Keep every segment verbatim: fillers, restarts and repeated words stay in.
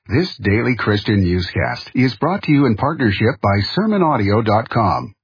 This daily Christian newscast is brought to you in partnership by sermon audio dot com.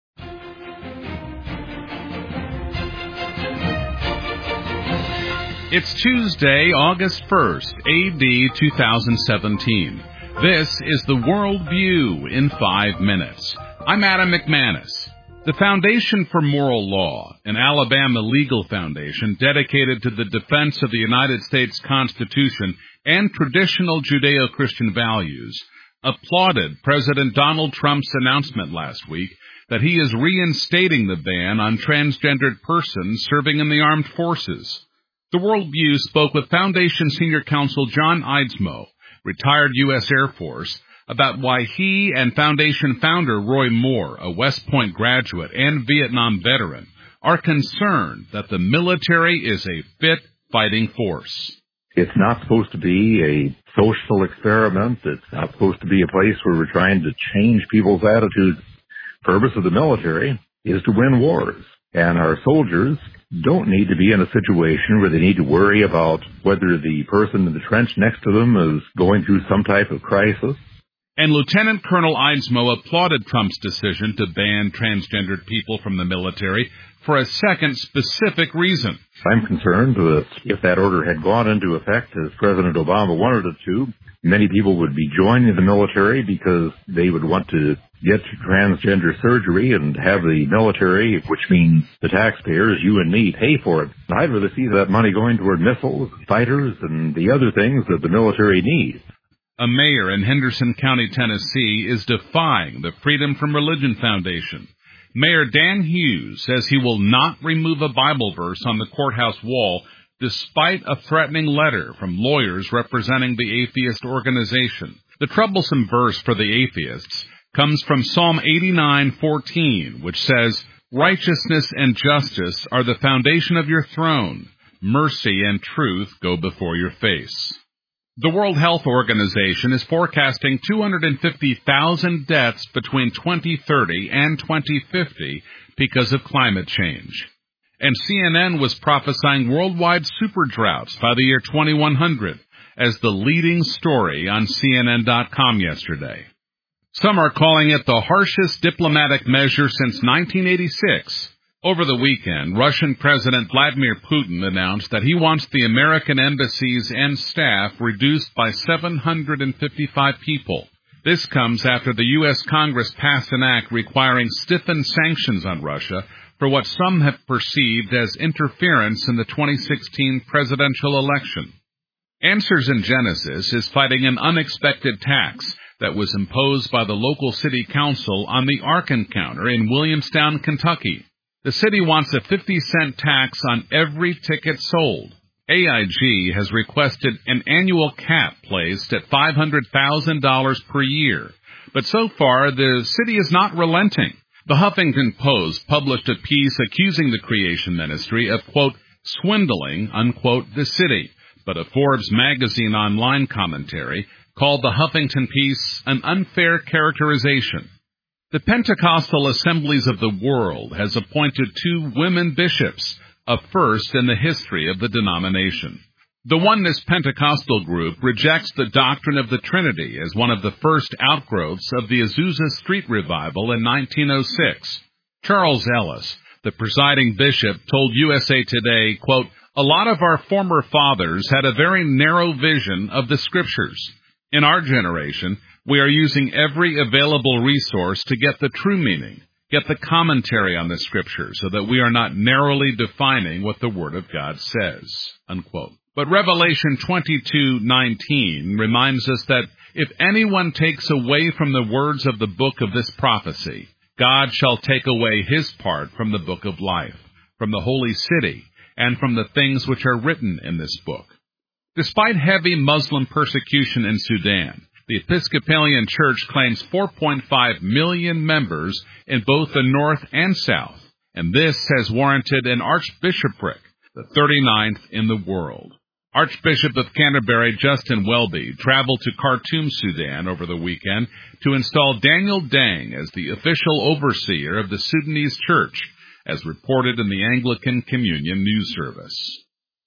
It's Tuesday, August first, A D two thousand seventeen. This is the World View in five minutes. I'm Adam McManus. The Foundation for Moral Law, an Alabama legal foundation dedicated to the defense of the United States Constitution and traditional Judeo-Christian values, applauded President Donald Trump's announcement last week that he is reinstating the ban on transgendered persons serving in the armed forces. The World View spoke with Foundation Senior Counsel John Eidsmoe, retired U S Air Force, about why he and Foundation founder Roy Moore, a West Point graduate and Vietnam veteran, are concerned that the military is a fit fighting force. It's not supposed to be a social experiment. It's not supposed to be a place where we're trying to change people's attitudes. The purpose of the military is to win wars. And our soldiers don't need to be in a situation where they need to worry about whether the person in the trench next to them is going through some type of crisis. And Lieutenant Colonel Eidsmoe applauded Trump's decision to ban transgendered people from the military for a second specific reason. I'm concerned that if that order had gone into effect as President Obama wanted it to, many people would be joining the military because they would want to get transgender surgery and have the military, which means the taxpayers, you and me, pay for it. I'd rather see that money going toward missiles, fighters, and the other things that the military needs. A mayor in Henderson County, Tennessee, is defying the Freedom from Religion Foundation. Mayor Dan Hughes says he will not remove a Bible verse on the courthouse wall despite a threatening letter from lawyers representing the atheist organization. The troublesome verse for the atheists comes from Psalm eighty-nine fourteen, which says, "Righteousness and justice are the foundation of your throne. Mercy and truth go before your face." The World Health Organization is forecasting two hundred fifty thousand deaths between twenty thirty and twenty fifty because of climate change. And C N N was prophesying worldwide super droughts by the year twenty-one hundred as the leading story on C N N dot com yesterday. Some are calling it the harshest diplomatic measure since nineteen eighty-six. Over the weekend, Russian President Vladimir Putin announced that he wants the American embassies and staff reduced by seven hundred fifty-five people. This comes after the U S Congress passed an act requiring stiffened sanctions on Russia for what some have perceived as interference in the twenty sixteen presidential election. Answers in Genesis is fighting an unexpected tax that was imposed by the local city council on the Ark Encounter in Williamstown, Kentucky. The city wants a fifty cent tax on every ticket sold. A I G has requested an annual cap placed at five hundred thousand dollars per year, but so far the city is not relenting. The Huffington Post published a piece accusing the Creation Ministry of, quote, swindling, unquote, the city, but a Forbes magazine online commentary called the Huffington piece an unfair characterization. The Pentecostal Assemblies of the World has appointed two women bishops, a first in the history of the denomination. The Oneness Pentecostal group rejects the doctrine of the Trinity as one of the first outgrowths of the Azusa Street Revival in nineteen oh six. Charles Ellis, the presiding bishop, told U S A Today, quote, "A lot of our former fathers had a very narrow vision of the Scriptures. In our generation, we are using every available resource to get the true meaning, get the commentary on the Scripture, so that we are not narrowly defining what the Word of God says," unquote. But Revelation twenty-two nineteen reminds us that if anyone takes away from the words of the book of this prophecy, God shall take away his part from the book of life, from the holy city, and from the things which are written in this book. Despite heavy Muslim persecution in Sudan, the Episcopalian Church claims four point five million members in both the north and south, and this has warranted an archbishopric, the thirty-ninth in the world. Archbishop of Canterbury Justin Welby traveled to Khartoum, Sudan over the weekend to install Daniel Dang as the official overseer of the Sudanese church, as reported in the Anglican Communion News Service.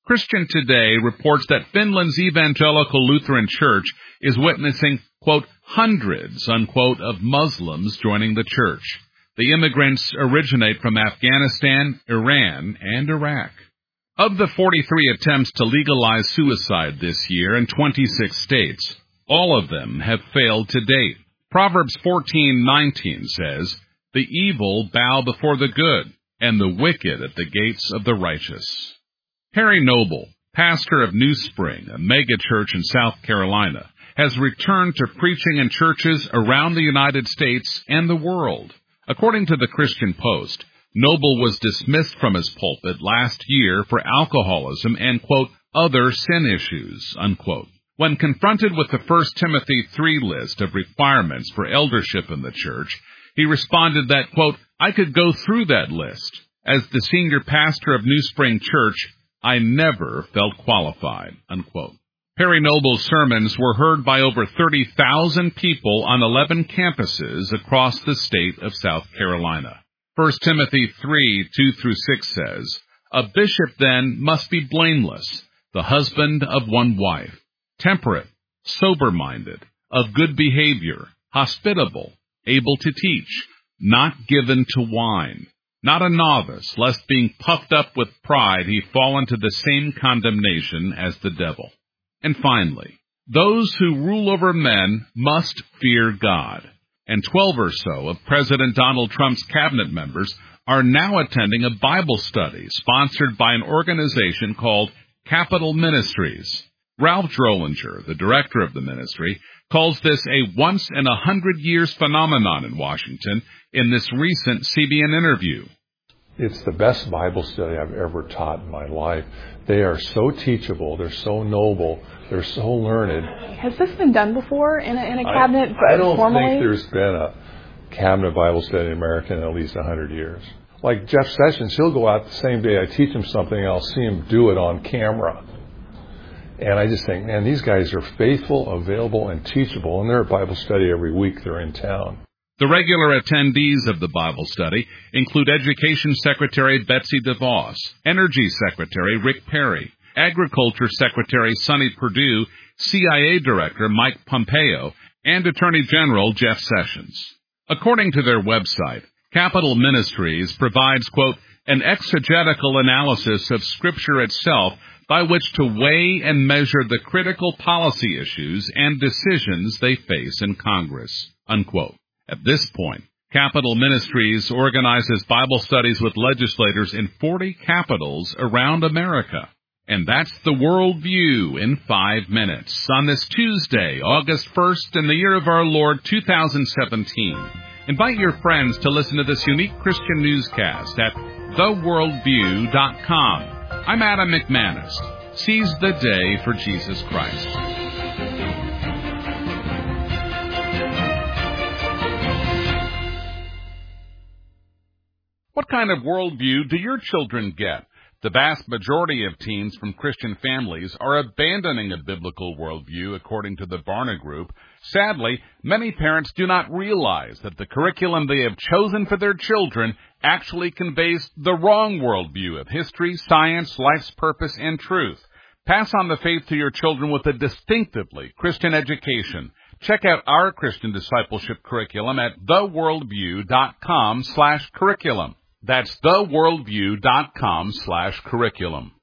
Christian Today reports that Finland's Evangelical Lutheran Church is witnessing, quote, hundreds, unquote, of Muslims joining the church. The immigrants originate from Afghanistan, Iran, and Iraq. Of the forty-three attempts to legalize suicide this year in twenty-six states, all of them have failed to date. Proverbs fourteen nineteen says, "The evil bow before the good, and the wicked at the gates of the righteous." Harry Noble, pastor of New Spring, a megachurch in South Carolina, has returned to preaching in churches around the United States and the world. According to the Christian Post, Noble was dismissed from his pulpit last year for alcoholism and, quote, other sin issues, unquote. When confronted with the First Timothy three list of requirements for eldership in the church, he responded that, quote, I could go through that list. As the senior pastor of New Spring Church, I never felt qualified, unquote. Harry Noble's sermons were heard by over thirty thousand people on eleven campuses across the state of South Carolina. First Timothy three, two through six says, A bishop then must be blameless, the husband of one wife, temperate, sober-minded, of good behavior, hospitable, able to teach, not given to wine, not a novice, lest being puffed up with pride he fall into the same condemnation as the devil. And finally, those who rule over men must fear God. And twelve or so of President Donald Trump's cabinet members are now attending a Bible study sponsored by an organization called Capital Ministries. Ralph Drollinger, the director of the ministry, calls this a once-in-a-hundred-years phenomenon in Washington in this recent C B N interview. It's the best Bible study I've ever taught in my life. They are so teachable. They're so noble. They're so learned. Has this been done before in a, in a cabinet I, I don't formally? think there's been a cabinet Bible study in America in at least one hundred years. Like Jeff Sessions, he'll go out the same day I teach him something, and I'll see him do it on camera. And I just think, man, these guys are faithful, available, and teachable, and they're at Bible study every week they're in town. The regular attendees of the Bible study include Education Secretary Betsy DeVos, Energy Secretary Rick Perry, Agriculture Secretary Sonny Perdue, C I A Director Mike Pompeo, and Attorney General Jeff Sessions. According to their website, Capital Ministries provides, quote, an exegetical analysis of Scripture itself by which to weigh and measure the critical policy issues and decisions they face in Congress, unquote. At this point, Capital Ministries organizes Bible studies with legislators in forty capitals around America. And that's the Worldview in five minutes on this Tuesday, August first, in the year of our Lord, two thousand seventeen. Invite your friends to listen to this unique Christian newscast at the worldview dot com. I'm Adam McManus. Seize the day for Jesus Christ. What kind of worldview do your children get? The vast majority of teens from Christian families are abandoning a biblical worldview, according to the Barna Group. Sadly, many parents do not realize that the curriculum they have chosen for their children actually conveys the wrong worldview of history, science, life's purpose, and truth. Pass on the faith to your children with a distinctively Christian education. Check out our Christian discipleship curriculum at the worldview dot com slash curriculum. That's the worldview dot com slash curriculum.